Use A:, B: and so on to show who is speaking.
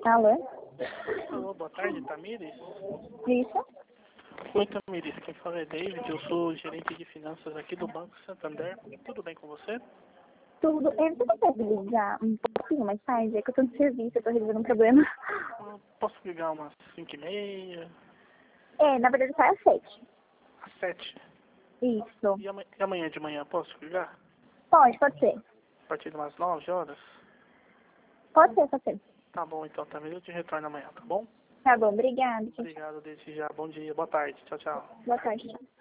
A: Alô?
B: Alô, boa tarde, Tamires?
A: Isso?
B: Oi, Tamires, quem fala é David, eu sou gerente de finanças aqui do Banco Santander. Tudo bem com você?
A: Tudo. Você consegue ligar um pouquinho mais tarde? É que eu tô no serviço, eu tô resolvendo um problema.
B: Posso ligar umas 5h30?
A: É, na verdade sai às 7.
B: Às 7?
A: Isso.
B: E amanhã de manhã posso ligar?
A: Pode ser.
B: A partir de umas 9 horas?
A: Pode ser.
B: Tá bom então, Tamires, eu te retorno amanhã, tá bom?
A: Tá bom, obrigada.
B: Obrigado desde já, bom dia, boa tarde, tchau, tchau.
A: Boa tarde.